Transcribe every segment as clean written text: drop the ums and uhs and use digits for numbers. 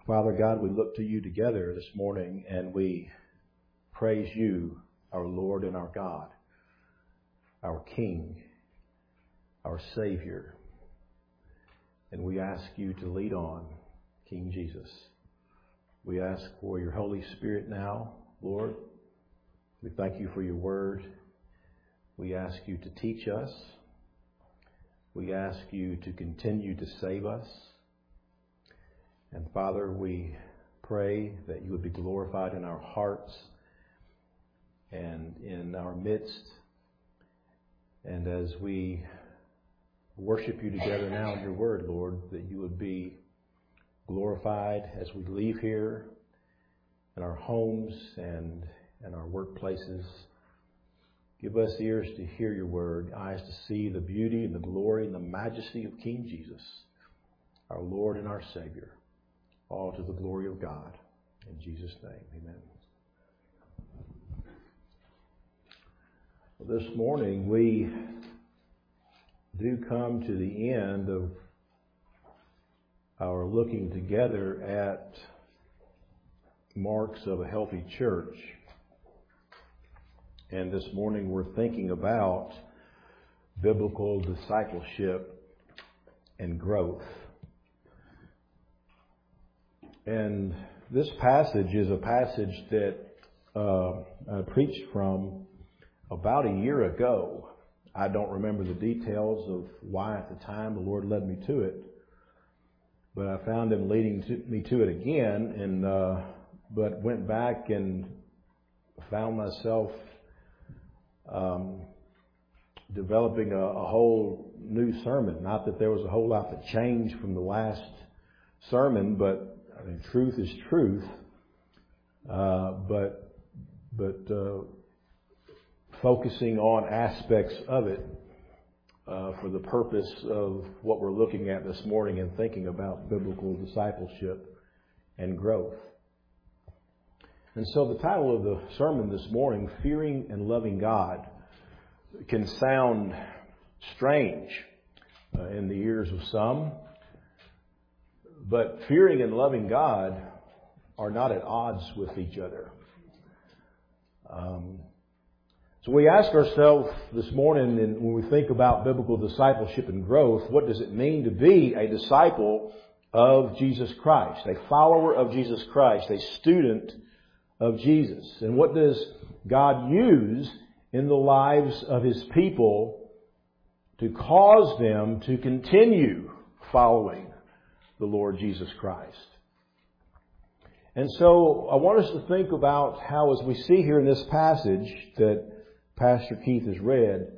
Father God, we look to you together this morning and we praise you, our Lord and our God, our King, our Savior. And we ask you to lead on, King Jesus. We ask for your Holy Spirit now, Lord. We thank you for your word. We ask you to teach us. We ask you to continue to save us. And Father, we pray that you would be glorified in our hearts and in our midst. And as we worship you together now in your word, Lord, that you would be glorified as we leave here in our homes and in our workplaces. Give us ears to hear your word, eyes to see the beauty and the glory and the majesty of King Jesus, our Lord and our Savior. All to the glory of God. In Jesus' name, amen. Well, this morning we do come to the end of our looking together at marks of a healthy church. And this morning we're thinking about biblical discipleship and growth. And this passage is a passage that I preached from about a year ago. I don't remember the details of why at the time the Lord led me to it, but I found Him leading me to it again, and but went back and found myself developing a whole new sermon. Not that there was a whole lot that changed from the last sermon, but I mean, truth is truth, but focusing on aspects of it for the purpose of what we're looking at this morning and thinking about biblical discipleship and growth. And so the title of the sermon this morning, Fearing and Loving God, can sound strange in the ears of some. But fearing and loving God are not at odds with each other. So we ask ourselves this morning, and when we think about biblical discipleship and growth, what does it mean to be a disciple of Jesus Christ, a follower of Jesus Christ, a student of Jesus? And what does God use in the lives of His people to cause them to continue following the Lord Jesus Christ? And so I want us to think about how, as we see here in this passage that Pastor Keith has read,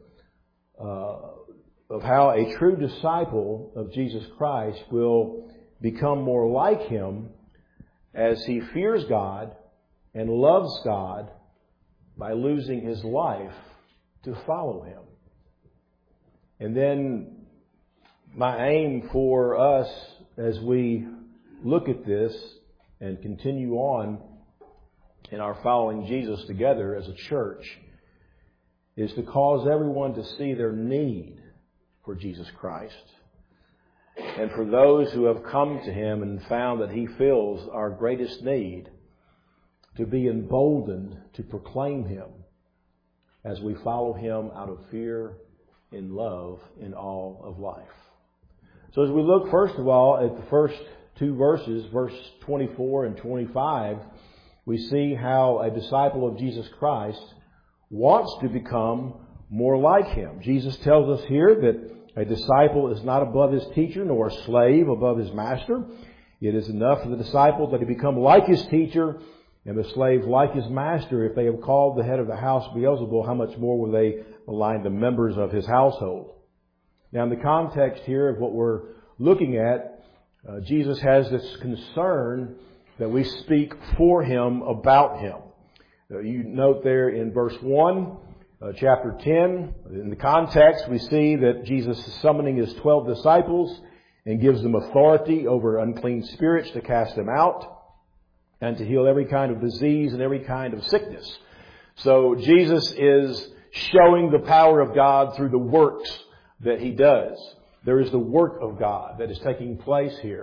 of how a true disciple of Jesus Christ will become more like Him as he fears God and loves God by losing his life to follow Him. And then my aim for us as we look at this and continue on in our following Jesus together as a church is to cause everyone to see their need for Jesus Christ. And for those who have come to Him and found that He fills our greatest need, to be emboldened to proclaim Him as we follow Him out of fear and love in all of life. So as we look first of all at the first two verses, verse 24 and 25, we see how a disciple of Jesus Christ wants to become more like Him. Jesus tells us here that a disciple is not above his teacher, nor a slave above his master. It is enough for the disciple that he become like his teacher and the slave like his master. If they have called the head of the house Beelzebul, how much more will they malign the members of his household? Now, in the context here of what we're looking at, Jesus has this concern that we speak for Him, about Him. You note there in verse 1, chapter 10, in the context, we see that Jesus is summoning His 12 disciples and gives them authority over unclean spirits to cast them out and to heal every kind of disease and every kind of sickness. So Jesus is showing the power of God through the works that He does. There is the work of God that is taking place here.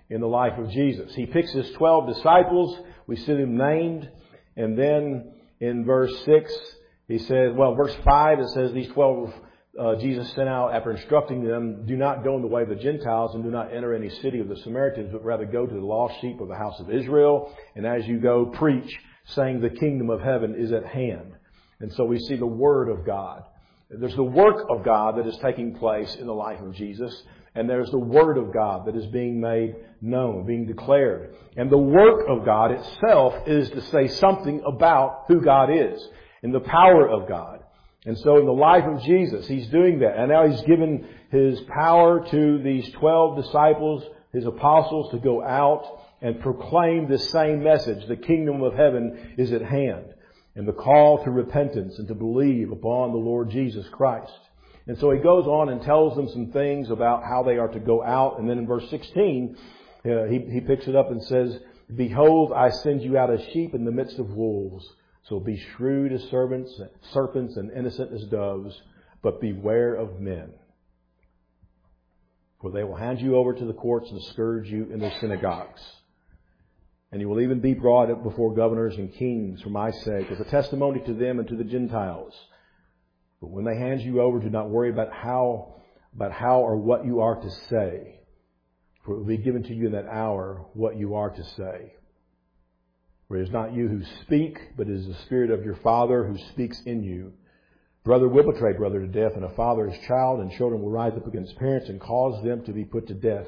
in the life of Jesus. He picks his 12 disciples. We see them named. And then in verse 6, he says, verse 5, it says these 12 Jesus sent out after instructing them, do not go in the way of the Gentiles and do not enter any city of the Samaritans, but rather go to the lost sheep of the house of Israel. And as you go, preach, saying the kingdom of heaven is at hand. And so we see the Word of God. There's the work of God that is taking place in the life of Jesus. And there's the Word of God that is being made known, being declared. And the work of God itself is to say something about who God is and the power of God. And so in the life of Jesus, He's doing that. And now He's given His power to these 12 disciples, His apostles, to go out and proclaim this same message. The kingdom of heaven is at hand. And the call to repentance and to believe upon the Lord Jesus Christ. And so He goes on and tells them some things about how they are to go out. And then in verse 16, he picks it up and says, behold, I send you out as sheep in the midst of wolves. So be shrewd as serpents and innocent as doves, but beware of men. For they will hand you over to the courts and scourge you in the synagogues. And you will even be brought up before governors and kings for my sake, as a testimony to them and to the Gentiles. But when they hand you over, do not worry about how or what you are to say. For it will be given to you in that hour what you are to say. For it is not you who speak, but it is the Spirit of your Father who speaks in you. Brother will betray brother to death, and a father his child, and children will rise up against parents and cause them to be put to death.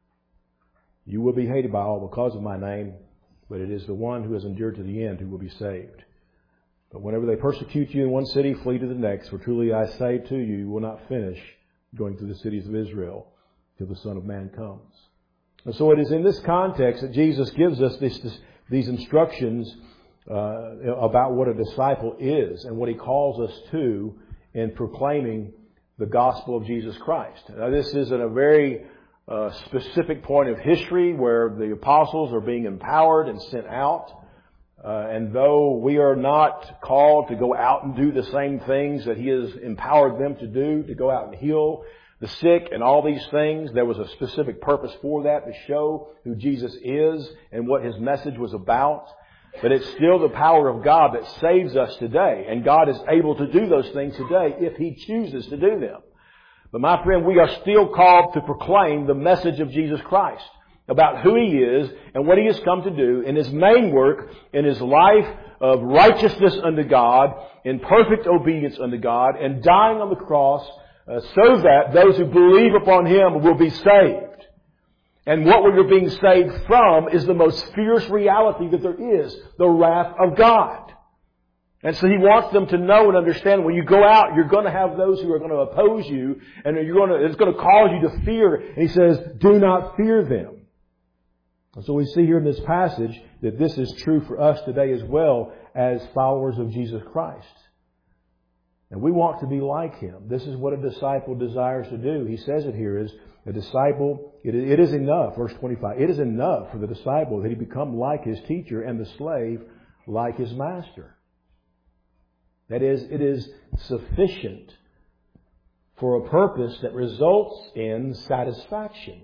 You will be hated by all because of my name, but it is the one who has endured to the end who will be saved. But whenever they persecute you in one city, flee to the next. For truly I say to you, you will not finish going through the cities of Israel till the Son of Man comes. And so it is in this context that Jesus gives us these instructions about what a disciple is and what He calls us to in proclaiming the gospel of Jesus Christ. Now, this is at a very specific point of history where the apostles are being empowered and sent out. And though we are not called to go out and do the same things that He has empowered them to do, to go out and heal the sick and all these things, there was a specific purpose for that, to show who Jesus is and what His message was about. But it's still the power of God that saves us today. And God is able to do those things today if He chooses to do them. But my friend, we are still called to proclaim the message of Jesus Christ about who He is and what He has come to do in His main work, in His life of righteousness unto God, in perfect obedience unto God, and dying on the cross so that those who believe upon Him will be saved. And what we are being saved from is the most fierce reality that there is, the wrath of God. And so He wants them to know and understand when you go out, you're going to have those who are going to oppose you, and it's going to cause you to fear. And He says, do not fear them. And so we see here in this passage that this is true for us today as well as followers of Jesus Christ. And we want to be like Him. This is what a disciple desires to do. He says it here is a disciple, it is enough, verse 25, it is enough for the disciple that he become like his teacher and the slave like his master. That is, it is sufficient for a purpose that results in satisfaction.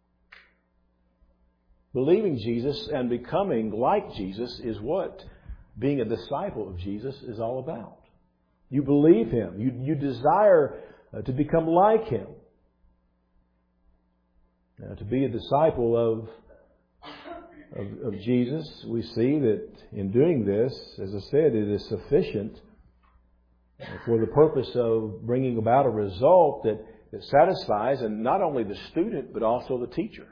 Believing Jesus and becoming like Jesus is what being a disciple of Jesus is all about. You believe Him. You desire to become like Him. Now, to be a disciple of Jesus, we see that in doing this, as I said, it is sufficient for the purpose of bringing about a result that satisfies, and not only the student, but also the teacher.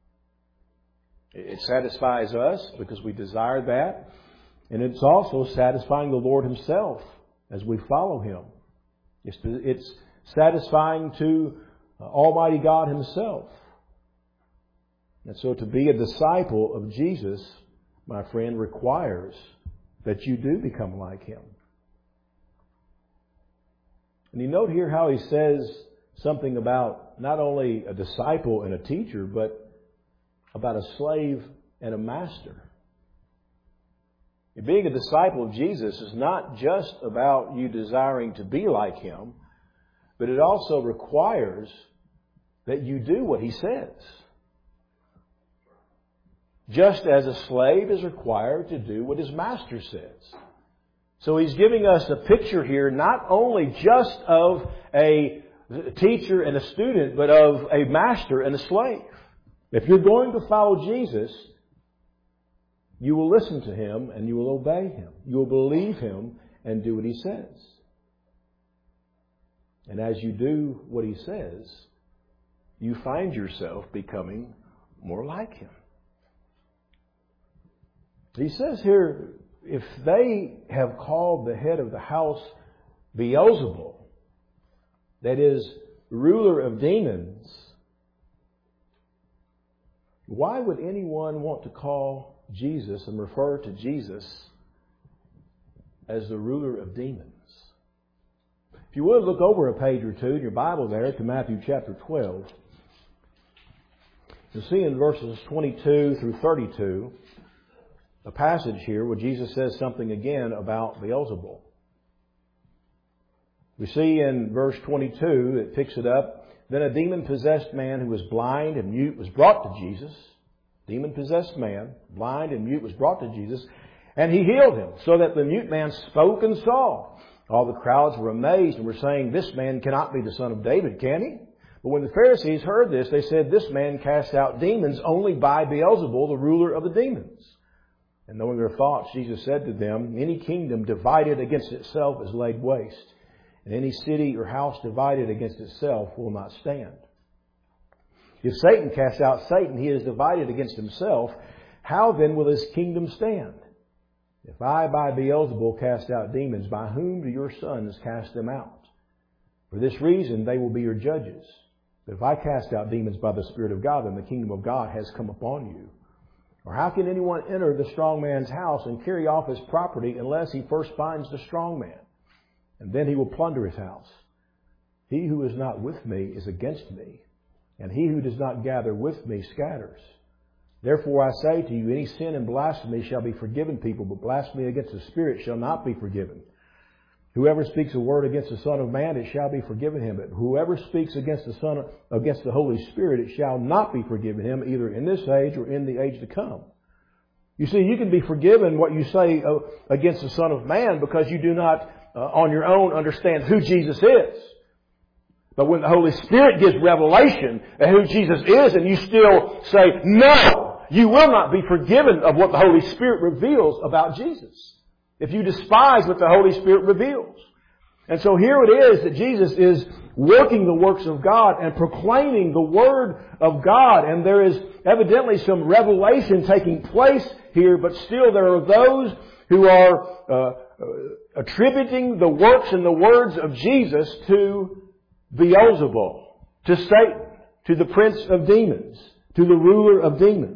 It satisfies us because we desire that. And it's also satisfying the Lord Himself as we follow Him. It's satisfying to Almighty God Himself. And so to be a disciple of Jesus, my friend, requires that you do become like Him. And you note here how He says something about not only a disciple and a teacher, but about a slave and a master. Being a disciple of Jesus is not just about you desiring to be like Him, but it also requires that you do what He says. just as a slave is required to do what his master says. So he's giving us a picture here not only just of a teacher and a student, but of a master and a slave. If you're going to follow Jesus, you will listen to Him and you will obey Him. You will believe Him and do what He says. And as you do what He says, you find yourself becoming more like Him. He says here, if they have called the head of the house Beelzebul, that is, ruler of demons, why would anyone want to call Jesus and refer to Jesus as the ruler of demons? If you would, look over a page or two in your Bible there to Matthew chapter 12. You'll see in verses 22 through 32 a passage here where Jesus says something again about Beelzebul. We see in verse 22, it picks it up, then a demon-possessed man who was blind and mute was brought to Jesus. Demon-possessed man, blind and mute, was brought to Jesus, and He healed him, so that the mute man spoke and saw. All the crowds were amazed and were saying, this man cannot be the son of David, can he? But when the Pharisees heard this, they said, this man cast out demons only by Beelzebul, the ruler of the demons. And knowing their thoughts, Jesus said to them, any kingdom divided against itself is laid waste, and any city or house divided against itself will not stand. If Satan casts out Satan, he is divided against himself. How then will his kingdom stand? If I by Beelzebul cast out demons, by whom do your sons cast them out? For this reason they will be your judges. But if I cast out demons by the Spirit of God, then the kingdom of God has come upon you. Or how can anyone enter the strong man's house and carry off his property unless he first binds the strong man? And then he will plunder his house. He who is not with me is against me, and he who does not gather with me scatters. Therefore I say to you, any sin and blasphemy shall be forgiven people, but blasphemy against the Spirit shall not be forgiven. Whoever speaks a word against the Son of Man, it shall be forgiven him. But whoever speaks against the Holy Spirit, it shall not be forgiven him, either in this age or in the age to come. You see, you can be forgiven what you say against the Son of Man because you do not, on your own, understand who Jesus is. But when the Holy Spirit gives revelation of who Jesus is, and you still say, no, you will not be forgiven of what the Holy Spirit reveals about Jesus, if you despise what the Holy Spirit reveals. And so here it is that Jesus is working the works of God and proclaiming the Word of God. And there is evidently some revelation taking place here, but still there are those who are attributing the works and the words of Jesus to Beelzebul, to Satan, to the prince of demons, to the ruler of demons.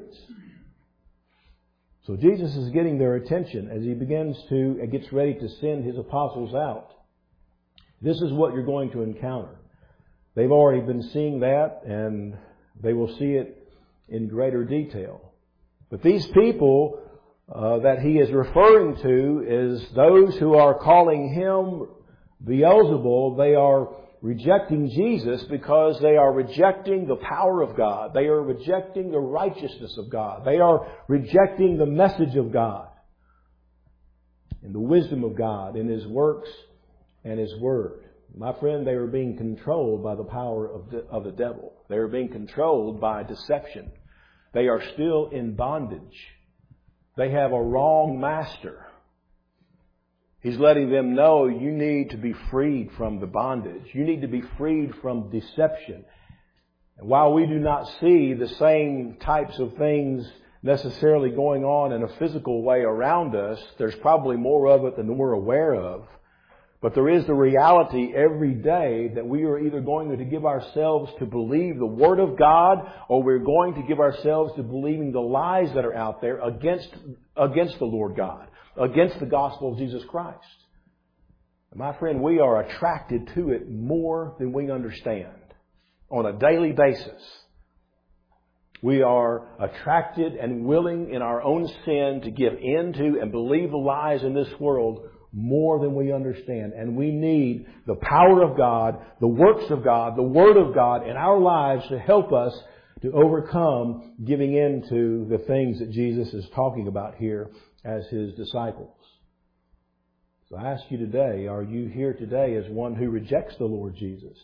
So Jesus is getting their attention as He gets ready to send His apostles out. This is what you're going to encounter. They've already been seeing that, and they will see it in greater detail. But these people that He is referring to is those who are calling Him Beelzebul. They are rejecting Jesus because they are rejecting the power of God. They are rejecting the righteousness of God. They are rejecting the message of God and the wisdom of God in His works and His Word. My friend, they are being controlled by the power of the devil. They are being controlled by deception. They are still in bondage. They have a wrong master. He's letting them know you need to be freed from the bondage. You need to be freed from deception. And while we do not see the same types of things necessarily going on in a physical way around us, there's probably more of it than we're aware of. But there is the reality every day that we are either going to give ourselves to believe the Word of God, or we're going to give ourselves to believing the lies that are out there against the Lord God, against the gospel of Jesus Christ. And my friend, we are attracted to it more than we understand on a daily basis. We are attracted and willing in our own sin to give in to and believe the lies in this world more than we understand. And we need the power of God, the works of God, the Word of God in our lives to help us to overcome giving in to the things that Jesus is talking about here as His disciples. So I ask you today, are you here today as one who rejects the Lord Jesus?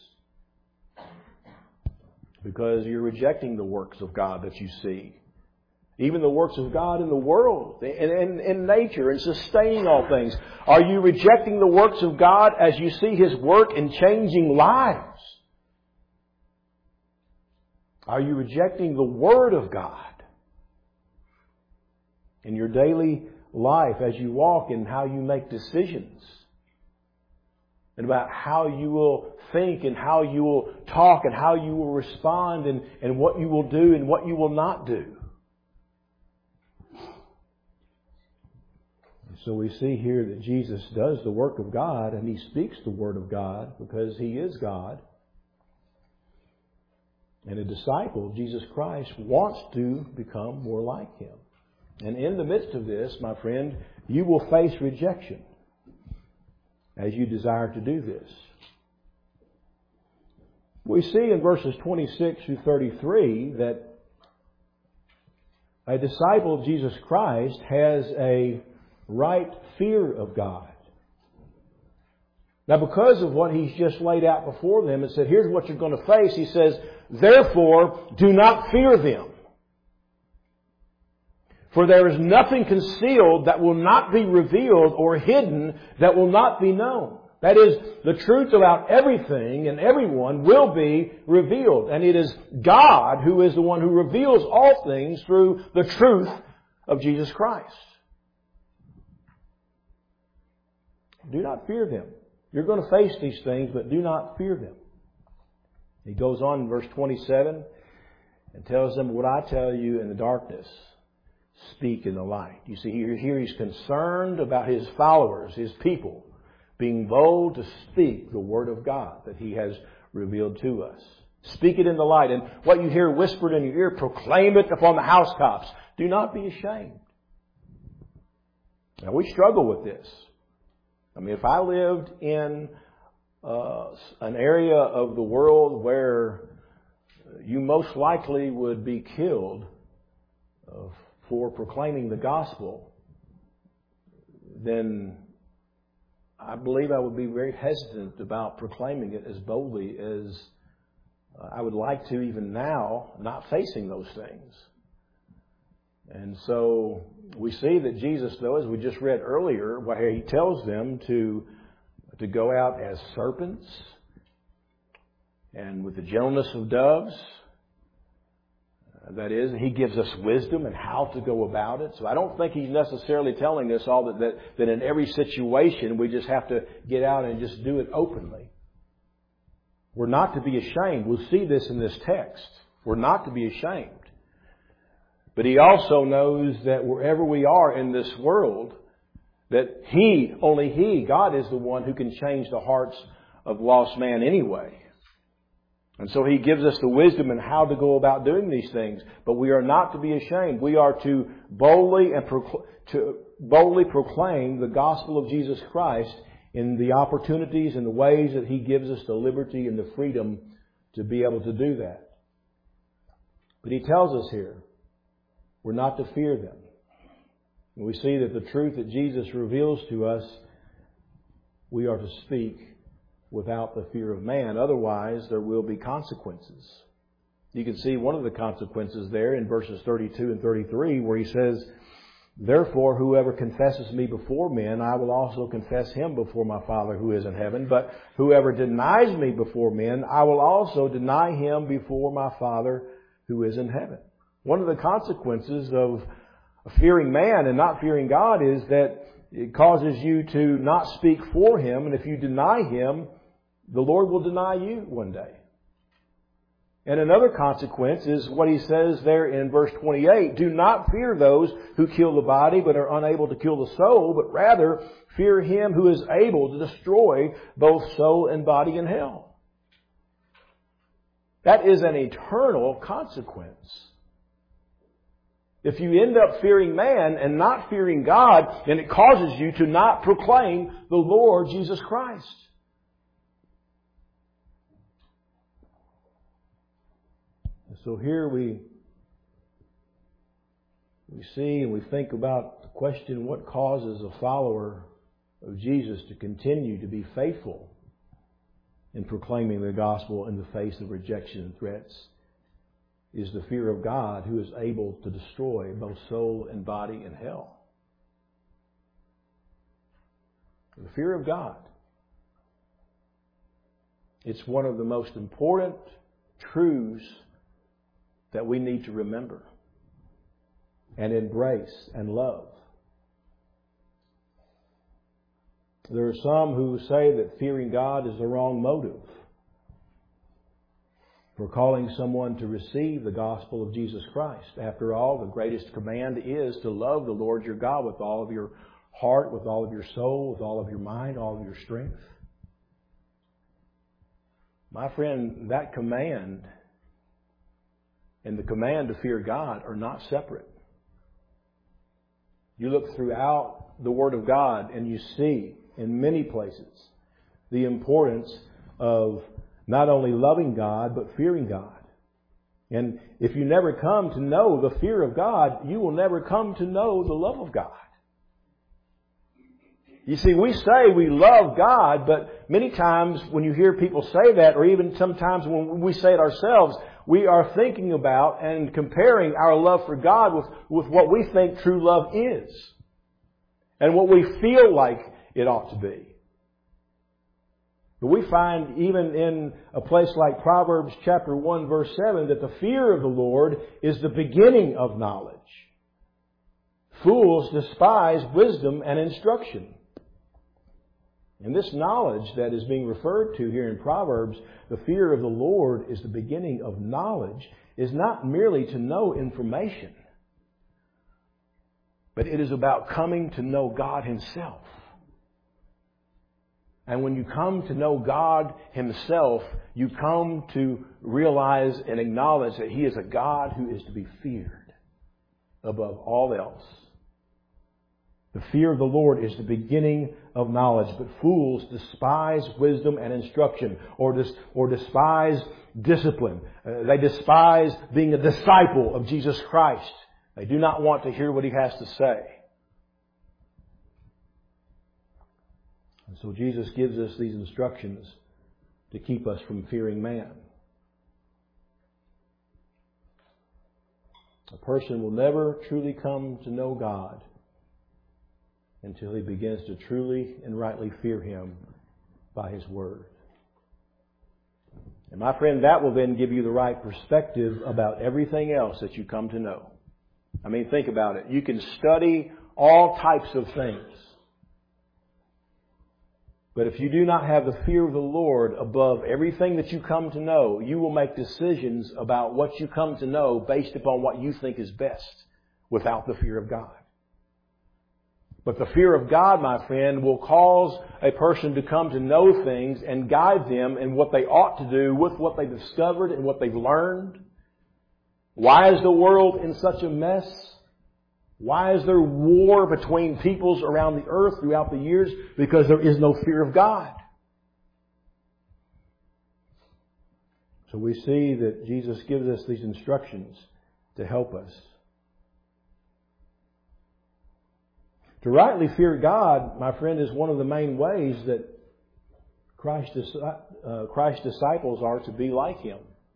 Because you're rejecting the works of God that you see. Even the works of God in the world, in nature, and sustaining all things. Are you rejecting the works of God as you see His work in changing lives? Are you rejecting the Word of God in your daily life as you walk and how you make decisions? And about how you will think and how you will talk and how you will respond and what you will do and what you will not do. So we see here that Jesus does the work of God and He speaks the Word of God because He is God. And a disciple of Jesus Christ wants to become more like Him. And in the midst of this, my friend, you will face rejection as you desire to do this. We see in verses 26 through 33 that a disciple of Jesus Christ has a right fear of God. Now, because of what He's just laid out before them and said, here's what you're going to face, He says, therefore, do not fear them. For there is nothing concealed that will not be revealed or hidden that will not be known. That is, the truth about everything and everyone will be revealed. And it is God who is the one who reveals all things through the truth of Jesus Christ. Do not fear them. You're going to face these things, but do not fear them. He goes on in verse 27 and tells them, what I tell you in the darkness, speak in the light. You see, here He's concerned about His followers, His people, being bold to speak the Word of God that He has revealed to us. Speak it in the light. And what you hear whispered in your ear, proclaim it upon the housetops. Do not be ashamed. Now, we struggle with this. I mean, if I lived in an area of the world where you most likely would be killed for proclaiming the gospel, then I believe I would be very hesitant about proclaiming it as boldly as I would like to even now, not facing those things. And so we see that Jesus, though, as we just read earlier, where He tells them to go out as serpents and with the gentleness of doves. That is, He gives us wisdom and how to go about it. So I don't think He's necessarily telling us all that in every situation we just have to get out and just do it openly. We're not to be ashamed. We'll see this in this text. We're not to be ashamed. But He also knows that wherever we are in this world, that only He, God is the one who can change the hearts of lost man anyway. And so He gives us the wisdom and how to go about doing these things. But we are not to be ashamed. We are to boldly proclaim the gospel of Jesus Christ in the opportunities and the ways that He gives us the liberty and the freedom to be able to do that. But He tells us here, we're not to fear them. And we see that the truth that Jesus reveals to us, we are to speak without the fear of man. Otherwise, there will be consequences. You can see one of the consequences there in verses 32 and 33 where He says, therefore, whoever confesses me before men, I will also confess him before my Father who is in heaven. But whoever denies me before men, I will also deny him before my Father who is in heaven. One of the consequences of fearing man and not fearing God is that it causes you to not speak for Him. And if you deny Him, the Lord will deny you one day. And another consequence is what He says there in verse 28. Do not fear those who kill the body but are unable to kill the soul, but rather fear Him who is able to destroy both soul and body in hell. That is an eternal consequence. If you end up fearing man and not fearing God, then it causes you to not proclaim the Lord Jesus Christ. So here we see and we think about the question, what causes a follower of Jesus to continue to be faithful in proclaiming the gospel in the face of rejection and threats? Is the fear of God, who is able to destroy both soul and body in hell. The fear of God. It's one of the most important truths that we need to remember and embrace and love. There are some who say that fearing God is the wrong motive for calling someone to receive the gospel of Jesus Christ. After all, the greatest command is to love the Lord your God with all of your heart, with all of your soul, with all of your mind, all of your strength. My friend, that command and the command to fear God are not separate. You look throughout the Word of God and you see in many places the importance of not only loving God, but fearing God. And if you never come to know the fear of God, you will never come to know the love of God. You see, we say we love God, but many times when you hear people say that, or even sometimes when we say it ourselves, we are thinking about and comparing our love for God with what we think true love is. And what we feel like it ought to be. But we find even in a place like Proverbs chapter 1 verse 7 that the fear of the Lord is the beginning of knowledge. Fools despise wisdom and instruction. And this knowledge that is being referred to here in Proverbs, the fear of the Lord is the beginning of knowledge, is not merely to know information, but it is about coming to know God Himself. And when you come to know God Himself, you come to realize and acknowledge that He is a God who is to be feared above all else. The fear of the Lord is the beginning of knowledge, but fools despise wisdom and instruction, or despise discipline. They despise being a disciple of Jesus Christ. They do not want to hear what He has to say. And so Jesus gives us these instructions to keep us from fearing man. A person will never truly come to know God until he begins to truly and rightly fear Him by His Word. And my friend, that will then give you the right perspective about everything else that you come to know. I mean, think about it. You can study all types of things. But if you do not have the fear of the Lord above everything that you come to know, you will make decisions about what you come to know based upon what you think is best without the fear of God. But the fear of God, my friend, will cause a person to come to know things and guide them in what they ought to do with what they've discovered and what they've learned. Why is the world in such a mess? Why is there war between peoples around the earth throughout the years? Because there is no fear of God. So we see that Jesus gives us these instructions to help us. To rightly fear God, my friend, is one of the main ways that Christ's disciples are to be like Him.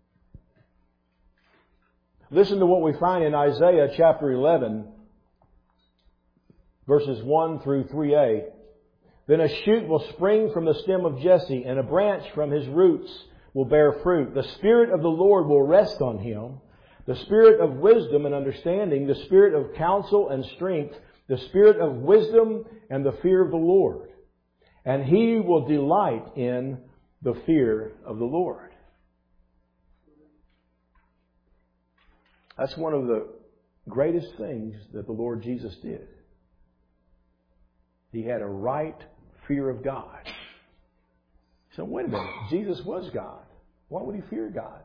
Listen to what we find in Isaiah chapter 11, verses 1 through 3a. Then a shoot will spring from the stem of Jesse, and a branch from his roots will bear fruit. The Spirit of the Lord will rest on him, the Spirit of wisdom and understanding, the Spirit of counsel and strength, the Spirit of wisdom and the fear of the Lord. And He will delight in the fear of the Lord. That's one of the greatest things that the Lord Jesus did. He had a right fear of God. So wait a minute, Jesus was God. Why would He fear God?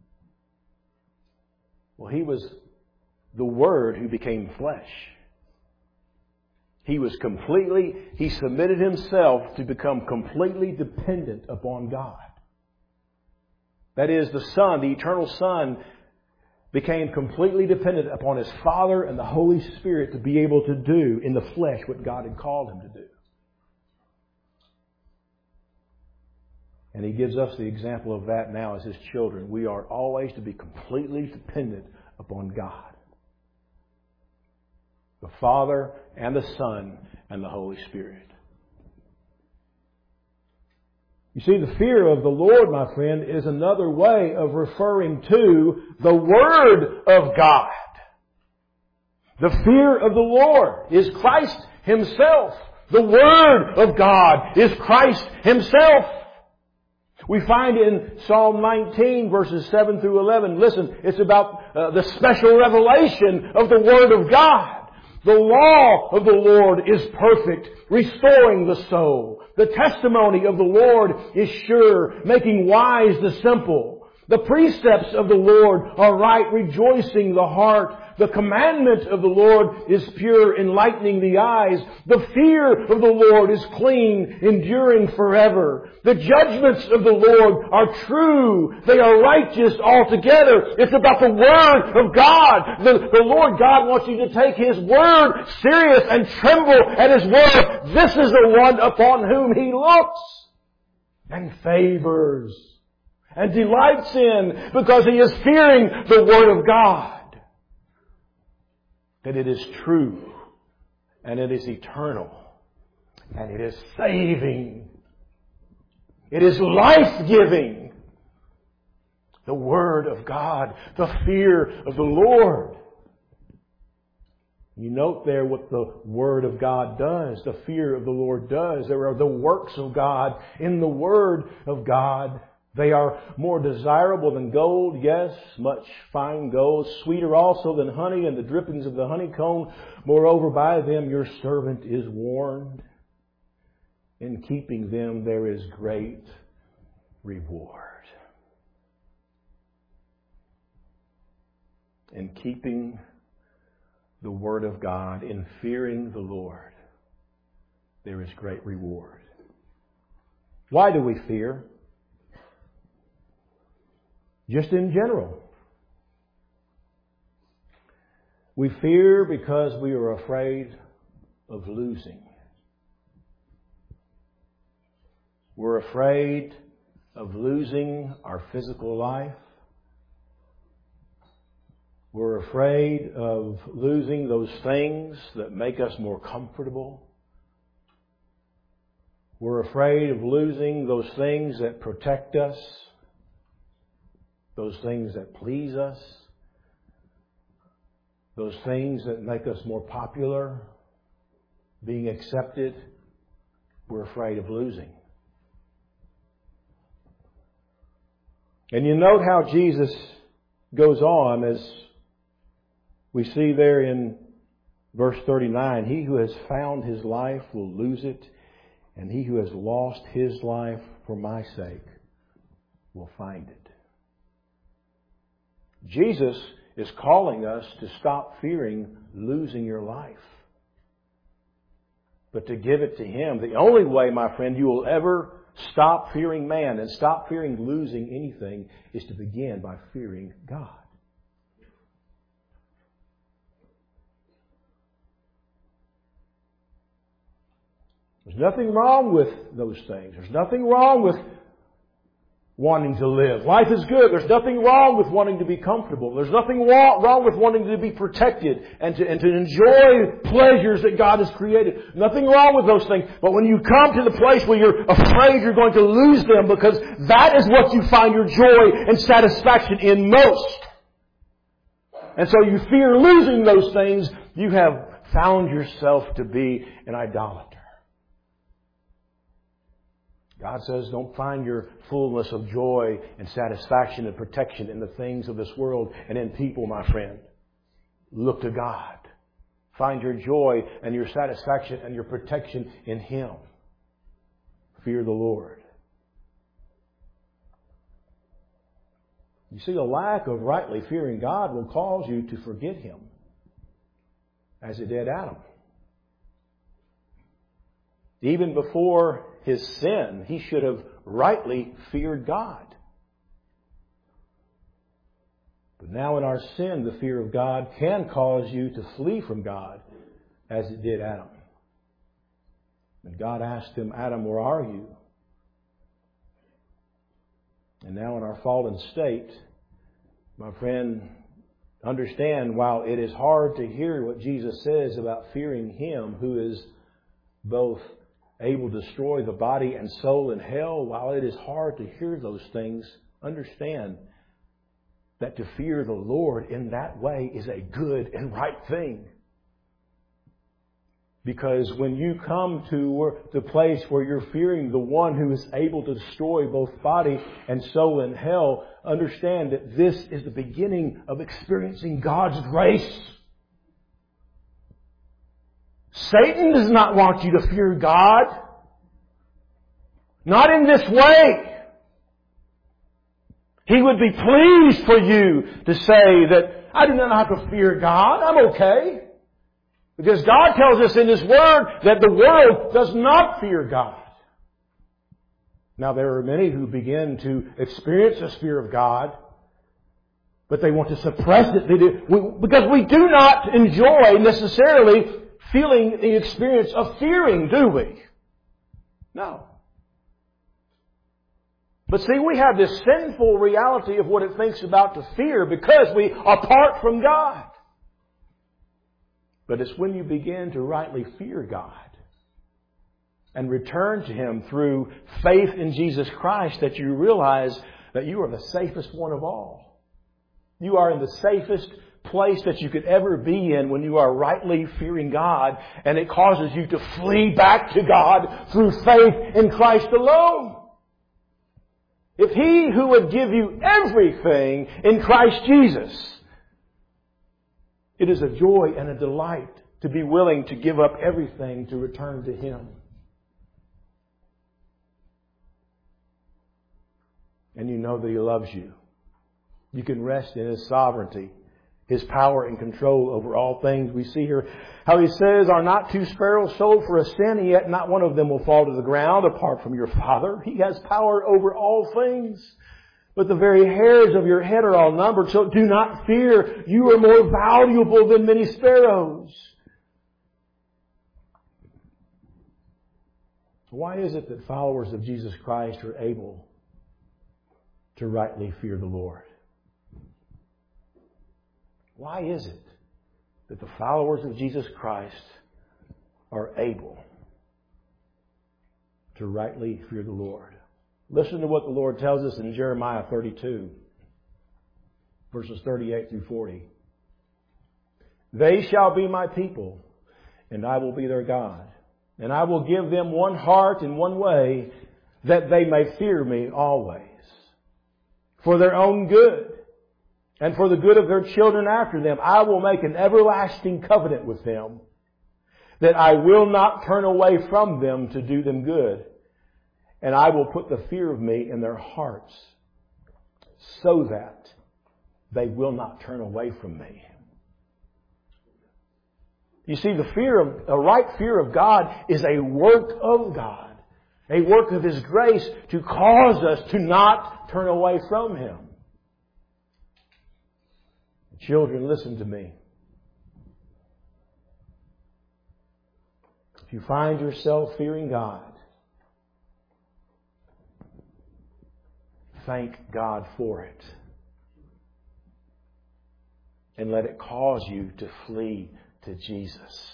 Well, He was the Word who became flesh. He submitted Himself to become completely dependent upon God. That is, the Son, the eternal Son, became completely dependent upon His Father and the Holy Spirit to be able to do in the flesh what God had called Him to do. And He gives us the example of that now as His children. We are always to be completely dependent upon God, the Father and the Son and the Holy Spirit. You see, the fear of the Lord, my friend, is another way of referring to the Word of God. The fear of the Lord is Christ Himself. The Word of God is Christ Himself. We find in Psalm 19 verses 7 through 11, listen, it's about the special revelation of the Word of God. The law of the Lord is perfect, restoring the soul. The testimony of the Lord is sure, making wise the simple. The precepts of the Lord are right, rejoicing the heart. The commandment of the Lord is pure, enlightening the eyes. The fear of the Lord is clean, enduring forever. The judgments of the Lord are true. They are righteous altogether. It's about the Word of God. The Lord God wants you to take His Word serious and tremble at His Word. This is the one upon whom He looks and favors and delights in, because he is fearing the Word of God. That it is true, and it is eternal, and it is saving. It is life-giving. The Word of God, the fear of the Lord. You note there what the Word of God does, the fear of the Lord does. There are the works of God in the Word of God. They are more desirable than gold, yes, much fine gold, sweeter also than honey and the drippings of the honeycomb. Moreover, by them your servant is warned. In keeping them there is great reward. In keeping the Word of God, in fearing the Lord, there is great reward. Why do we fear? Just in general. We fear because we are afraid of losing. We're afraid of losing our physical life. We're afraid of losing those things that make us more comfortable. We're afraid of losing those things that protect us. Those things that please us, those things that make us more popular, being accepted, we're afraid of losing. And you note how Jesus goes on, as we see there in verse 39, he who has found his life will lose it, and he who has lost his life for my sake will find it. Jesus is calling us to stop fearing losing your life, but to give it to Him. The only way, my friend, you will ever stop fearing man and stop fearing losing anything is to begin by fearing God. There's nothing wrong with those things. There's nothing wrong with wanting to live. Life is good. There's nothing wrong with wanting to be comfortable. There's nothing wrong with wanting to be protected and to enjoy pleasures that God has created. Nothing wrong with those things. But when you come to the place where you're afraid you're going to lose them, because that is what you find your joy and satisfaction in most. And so you fear losing those things, you have found yourself to be an idolater. God says, don't find your fullness of joy and satisfaction and protection in the things of this world and in people, my friend. Look to God. Find your joy and your satisfaction and your protection in Him. Fear the Lord. You see, a lack of rightly fearing God will cause you to forget Him, as it did Adam. Even before his sin, he should have rightly feared God. But now in our sin, the fear of God can cause you to flee from God, as it did Adam. And God asked him, Adam, where are you? And now in our fallen state, my friend, understand, while it is hard to hear what Jesus says about fearing Him who is both able to destroy the body and soul in hell, while it is hard to hear those things, understand that to fear the Lord in that way is a good and right thing. Because when you come to the place where you're fearing the one who is able to destroy both body and soul in hell, understand that this is the beginning of experiencing God's grace. Satan does not want you to fear God. Not in this way. He would be pleased for you to say that I do not have to fear God. I'm okay. Because God tells us in His Word that the world does not fear God. Now there are many who begin to experience this fear of God, but they want to suppress it because we do not enjoy necessarily feeling the experience of fearing, do we? No. But see, we have this sinful reality of what it thinks about to fear because we are apart from God. But it's when you begin to rightly fear God and return to Him through faith in Jesus Christ that you realize that you are the safest one of all. You are in the safest place that you could ever be in when you are rightly fearing God, and it causes you to flee back to God through faith in Christ alone. If He who would give you everything in Christ Jesus, it is a joy and a delight to be willing to give up everything to return to Him. And you know that He loves you. You can rest in His sovereignty, His power and control over all things. We see here how He says, are not two sparrows sold for a cent, yet not one of them will fall to the ground apart from your Father. He has power over all things. But the very hairs of your head are all numbered, so do not fear. You are more valuable than many sparrows. Why is it that followers of Jesus Christ are able to rightly fear the Lord? Why is it that the followers of Jesus Christ are able to rightly fear the Lord? Listen to what the Lord tells us in Jeremiah 32, verses 38 through 40. They shall be my people, and I will be their God. And I will give them one heart and one way, that they may fear me always. For their own good, and for the good of their children after them, I will make an everlasting covenant with them, that I will not turn away from them to do them good. And I will put the fear of me in their hearts, so that they will not turn away from me. You see, a right fear of God is a work of God, a work of His grace to cause us to not turn away from Him. Children, listen to me. If you find yourself fearing God, thank God for it. And let it cause you to flee to Jesus.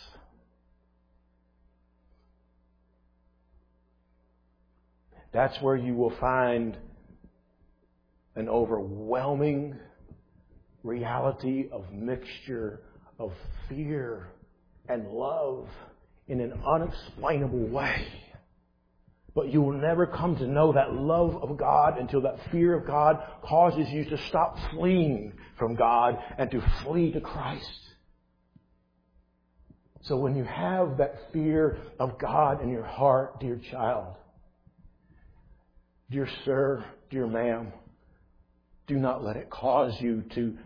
That's where you will find an overwhelming reality of mixture of fear and love in an unexplainable way. But you will never come to know that love of God until that fear of God causes you to stop fleeing from God and to flee to Christ. So when you have that fear of God in your heart, dear child, dear sir, dear ma'am, do not let it cause you to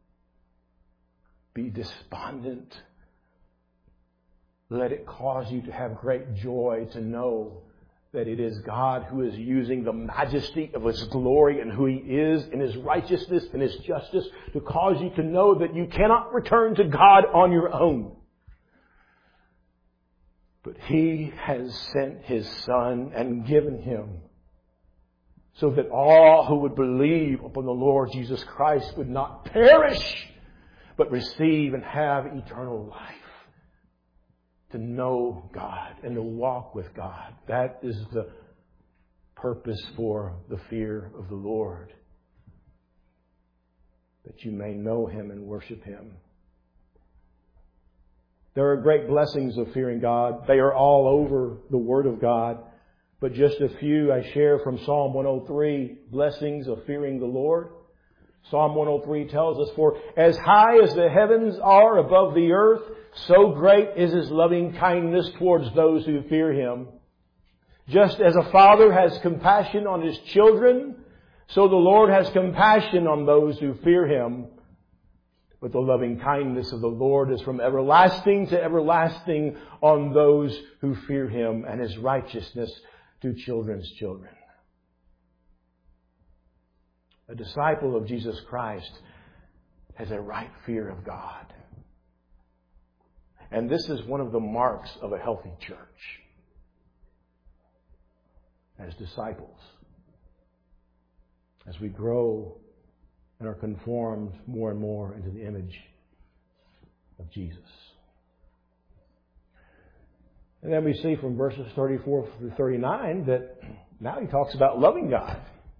be despondent. Let it cause you to have great joy to know that it is God who is using the majesty of His glory and who He is in His righteousness and His justice to cause you to know that you cannot return to God on your own. But He has sent His Son and given Him so that all who would believe upon the Lord Jesus Christ would not perish, but receive and have eternal life. To know God and to walk with God. That is the purpose for the fear of the Lord. That you may know Him and worship Him. There are great blessings of fearing God. They are all over the Word of God. But just a few I share from Psalm 103, blessings of fearing the Lord. Psalm 103 tells us, "For as high as the heavens are above the earth, so great is His loving kindness towards those who fear Him. Just as a father has compassion on his children, so the Lord has compassion on those who fear Him. But the loving kindness of the Lord is from everlasting to everlasting on those who fear Him, and His righteousness to children's children." A disciple of Jesus Christ has a right fear of God. And this is one of the marks of a healthy church. As disciples, as we grow and are conformed more and more into the image of Jesus. And then we see from verses 34 through 39 that now he talks about loving God.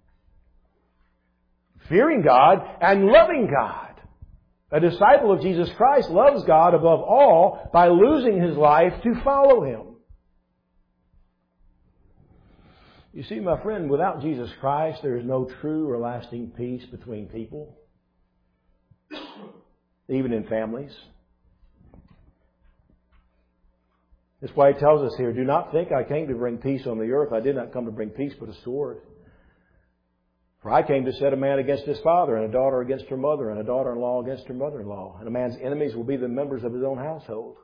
Fearing God and loving God. A disciple of Jesus Christ loves God above all by losing his life to follow Him. You see, my friend, without Jesus Christ, there is no true or lasting peace between people, even in families. That's why He tells us here, "Do not think I came to bring peace on the earth. I did not come to bring peace, but a sword. For I came to set a man against his father, and a daughter against her mother, and a daughter-in-law against her mother-in-law. And a man's enemies will be the members of his own household."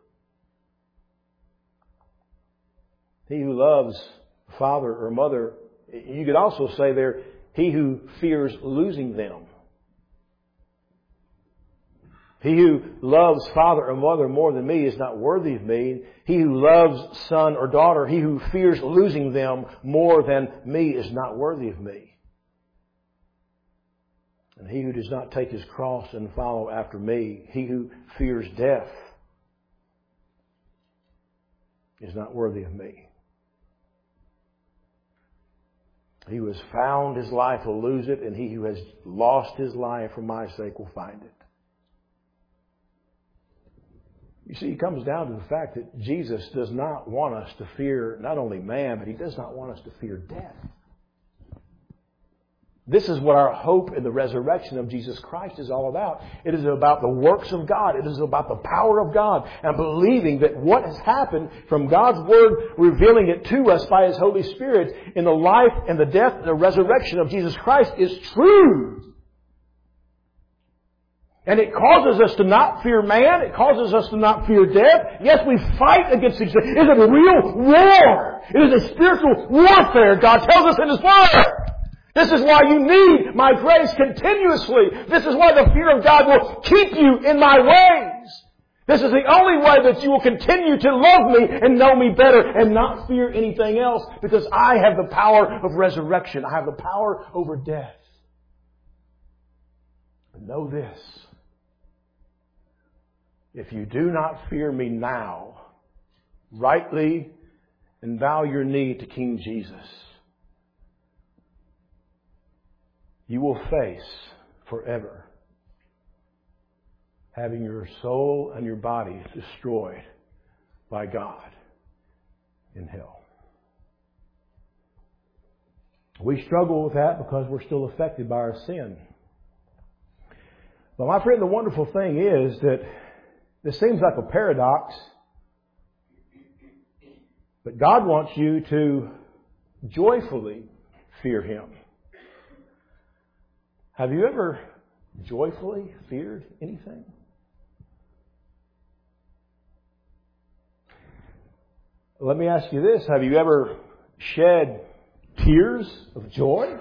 He who loves father or mother, you could also say there, he who fears losing them. He who loves father or mother more than me is not worthy of me. He who loves son or daughter, he who fears losing them more than me is not worthy of me. And he who does not take his cross and follow after me, he who fears death, is not worthy of me. He who has found his life will lose it, and he who has lost his life for my sake will find it. You see, it comes down to the fact that Jesus does not want us to fear not only man, but He does not want us to fear death. This is what our hope in the resurrection of Jesus Christ is all about. It is about the works of God. It is about the power of God, and believing that what has happened from God's Word, revealing it to us by His Holy Spirit in the life and the death and the resurrection of Jesus Christ is true. And it causes us to not fear man. It causes us to not fear death. Yes, we fight against each other. It is a real war. It is a spiritual warfare, God tells us in His Word. This is why you need my grace continuously. This is why the fear of God will keep you in my ways. This is the only way that you will continue to love me and know me better and not fear anything else, because I have the power of resurrection. I have the power over death. But know this. If you do not fear me now, rightly, and bow your knee to King Jesus, you will face forever having your soul and your body destroyed by God in hell. We struggle with that because we're still affected by our sin. But my friend, the wonderful thing is that this seems like a paradox, but God wants you to joyfully fear Him. Have you ever joyfully feared anything? Let me ask you this. Have you ever shed tears of joy?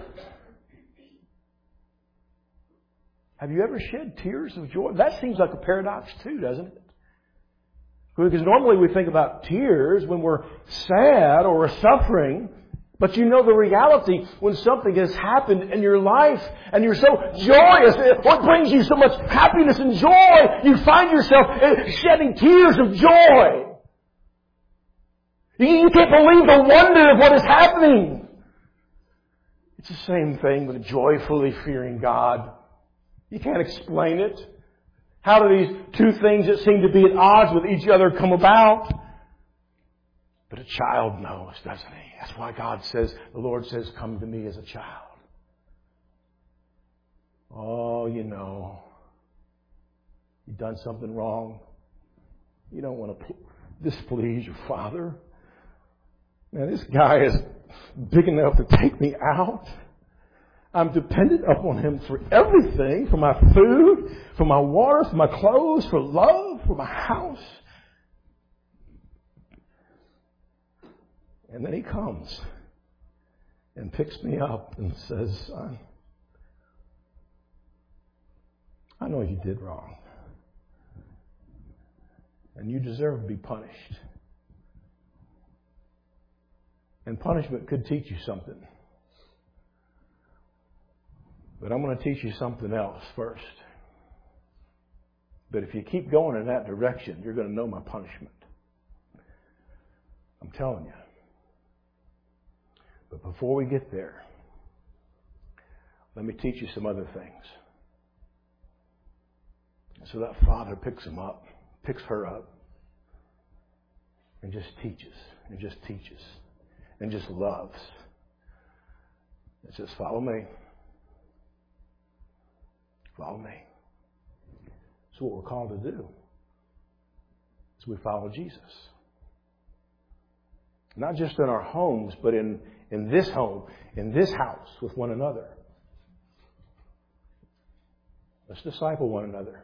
Have you ever shed tears of joy? That seems like a paradox too, doesn't it? Because normally we think about tears when we're sad or we're suffering. But you know the reality when something has happened in your life and you're so joyous, what brings you so much happiness and joy, you find yourself shedding tears of joy. You can't believe the wonder of what is happening. It's the same thing with joyfully fearing God. You can't explain it. How do these two things that seem to be at odds with each other come about? But a child knows, doesn't he? That's why God says, the Lord says, come to me as a child. Oh, you know, you've done something wrong. You don't want to displease your Father. Man, this guy is big enough to take me out. I'm dependent upon Him for everything, for my food, for my water, for my clothes, for love, for my house. And then He comes and picks me up and says, son, I know you did wrong. And you deserve to be punished. And punishment could teach you something. But I'm going to teach you something else first. But if you keep going in that direction, you're going to know my punishment. I'm telling you. But before we get there, let me teach you some other things. So that father picks him up, picks her up, and just teaches, and just teaches, and just loves. It says, follow me. Follow me. That's what we're called to do. So we follow Jesus. Not just in our homes, but in this home, in this house, with one another. Let's disciple one another.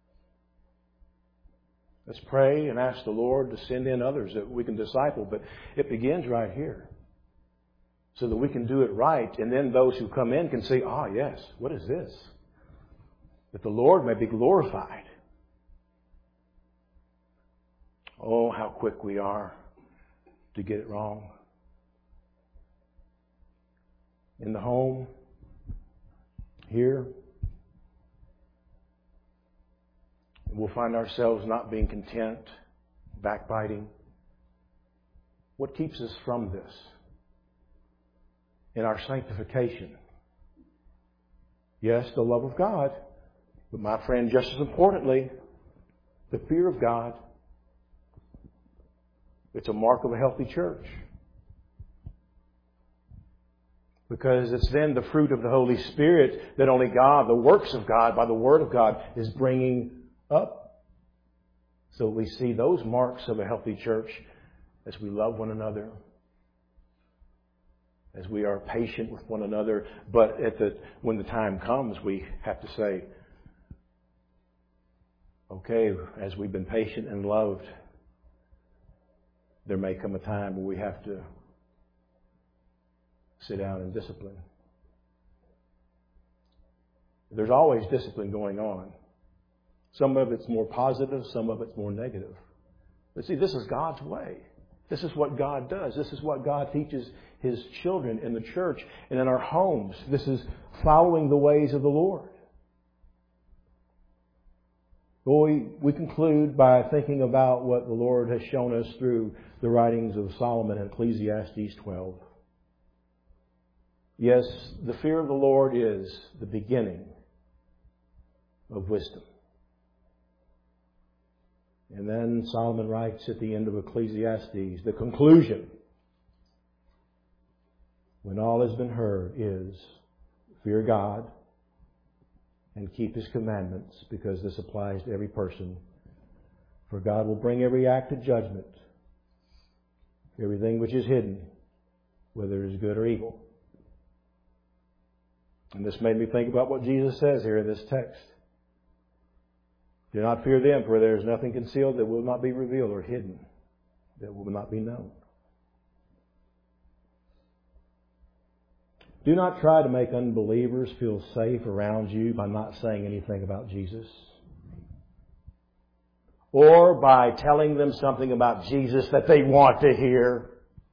Let's pray and ask the Lord to send in others that we can disciple. But it begins right here. So that we can do it right. And then those who come in can say, yes, what is this? That the Lord may be glorified. Oh, how quick we are to get it wrong. In the home, here, we'll find ourselves not being content, backbiting. What keeps us from this? In our sanctification. Yes, the love of God. But my friend, just as importantly, the fear of God. It's a mark of a healthy church. Because it's then the fruit of the Holy Spirit that only God, the works of God, by the Word of God, is bringing up. So we see those marks of a healthy church as we love one another, as we are patient with one another. But when the time comes, we have to say, okay, as we've been patient and loved, there may come a time when we have to sit down and discipline. There's always discipline going on. Some of it's more positive, some of it's more negative. But see, this is God's way. This is what God does. This is what God teaches His children in the church and in our homes. This is following the ways of the Lord. Well, we conclude by thinking about what the Lord has shown us through the writings of Solomon in Ecclesiastes 12. Yes, the fear of the Lord is the beginning of wisdom. And then Solomon writes at the end of Ecclesiastes, the conclusion, when all has been heard, is fear God and keep His commandments, because this applies to every person. For God will bring every act to judgment, everything which is hidden, whether it is good or evil. And this made me think about what Jesus says here in this text. Do not fear them, for there is nothing concealed that will not be revealed, or hidden that will not be known. Do not try to make unbelievers feel safe around you by not saying anything about Jesus, or by telling them something about Jesus that they want to hear.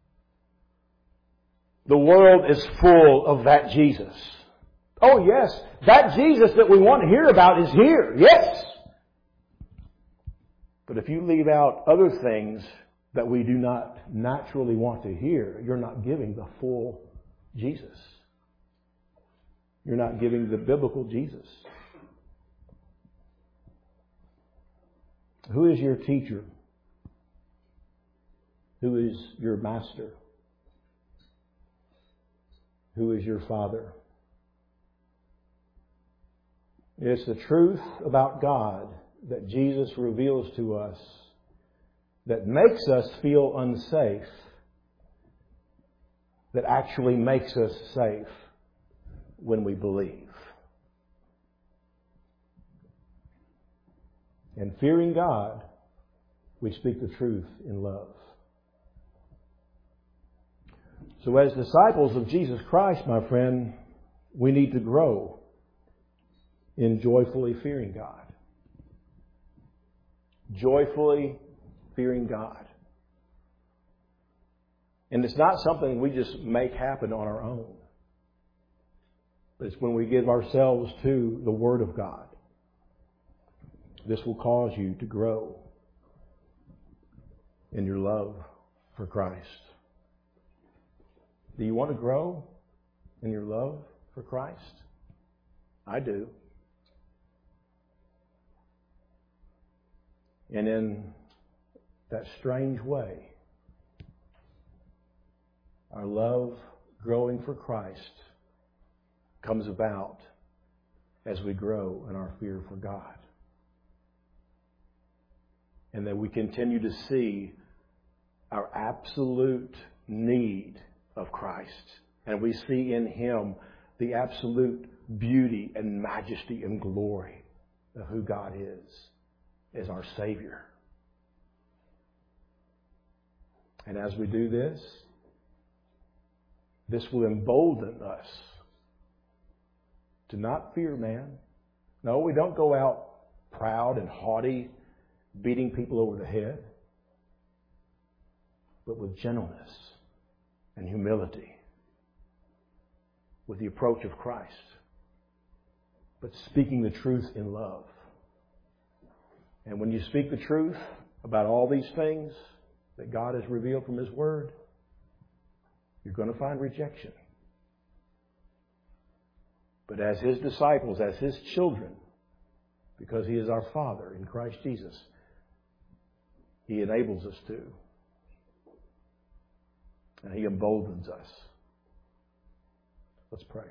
The world is full of that Jesus. Oh yes, that Jesus that we want to hear about is here. Yes. But if you leave out other things that we do not naturally want to hear, you're not giving the full Jesus. You're not giving the biblical Jesus. Who is your teacher? Who is your master? Who is your father? It's the truth about God that Jesus reveals to us that makes us feel unsafe, that actually makes us safe when we believe. And fearing God, we speak the truth in love. So as disciples of Jesus Christ, my friend, we need to grow in joyfully fearing God. Joyfully fearing God. And it's not something we just make happen on our own. But it's when we give ourselves to the Word of God. This will cause you to grow in your love for Christ. Do you want to grow in your love for Christ? I do. And in that strange way, our love growing for Christ comes about as we grow in our fear for God. And that we continue to see our absolute need of Christ. And we see in Him the absolute beauty and majesty and glory of who God is as our Savior. And as we do this, this will embolden us to not fear man. No, we don't go out proud and haughty, beating people over the head, but with gentleness and humility, with the approach of Christ, but speaking the truth in love. And when you speak the truth about all these things that God has revealed from His Word, you're going to find rejection. But as His disciples, as His children, because He is our Father in Christ Jesus, He enables us to. And He emboldens us. Let's pray.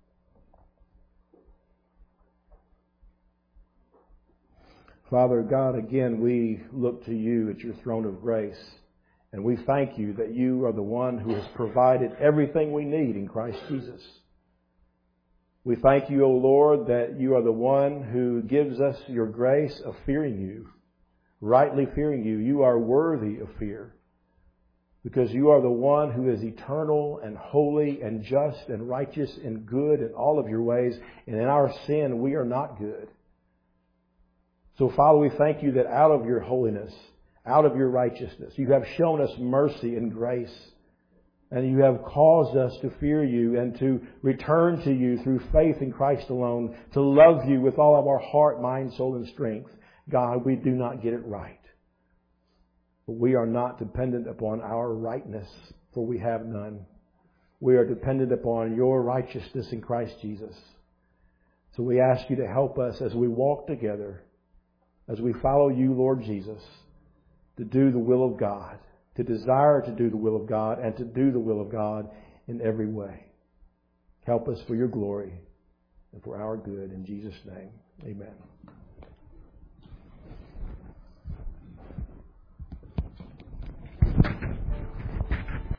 Father God, again, we look to You at Your throne of grace. And we thank You that You are the one who has provided everything we need in Christ Jesus. We thank You, O Lord, that You are the one who gives us Your grace of fearing You, rightly fearing You. You are worthy of fear because You are the one who is eternal and holy and just and righteous and good in all of Your ways. And in our sin, we are not good. So, Father, we thank You that out of Your holiness, out of Your righteousness, You have shown us mercy and grace. And You have caused us to fear You and to return to You through faith in Christ alone, to love You with all of our heart, mind, soul, and strength. God, we do not get it right. But we are not dependent upon our rightness, for we have none. We are dependent upon Your righteousness in Christ Jesus. So we ask You to help us as we walk together, as we follow You, Lord Jesus, to do the will of God, to desire to do the will of God, and to do the will of God in every way. Help us for Your glory and for our good. In Jesus' name, amen.